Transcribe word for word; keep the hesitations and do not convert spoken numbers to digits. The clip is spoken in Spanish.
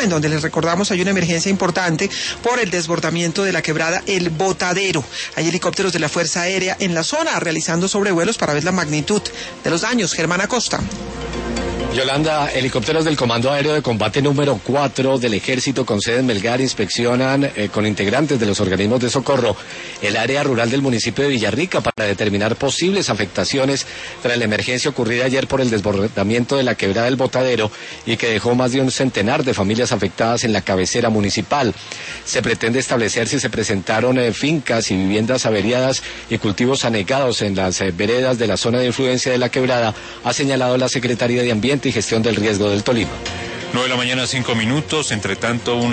en donde les recordamos hay una emergencia importante por el desbordamiento de la quebrada El Botadero. Hay helicópteros de la Fuerza Aérea en la zona realizando sobrevuelos para ver la magnitud de los daños. Germán Acosta. Yolanda, helicópteros del Comando Aéreo de Combate número cuatro del Ejército con sede en Melgar inspeccionan eh, con integrantes de los organismos de socorro el área rural del municipio de Villarrica para determinar posibles afectaciones tras la emergencia ocurrida ayer por el desbordamiento de la quebrada del Botadero y que dejó más de un centenar de familias afectadas en la cabecera municipal. Se pretende establecer si se presentaron eh, fincas y viviendas averiadas y cultivos anegados en las eh, veredas de la zona de influencia de la quebrada, ha señalado la Secretaría de Ambiente y Gestión del Riesgo del Tolima. nueve de la mañana, cinco minutos. Entre tanto, una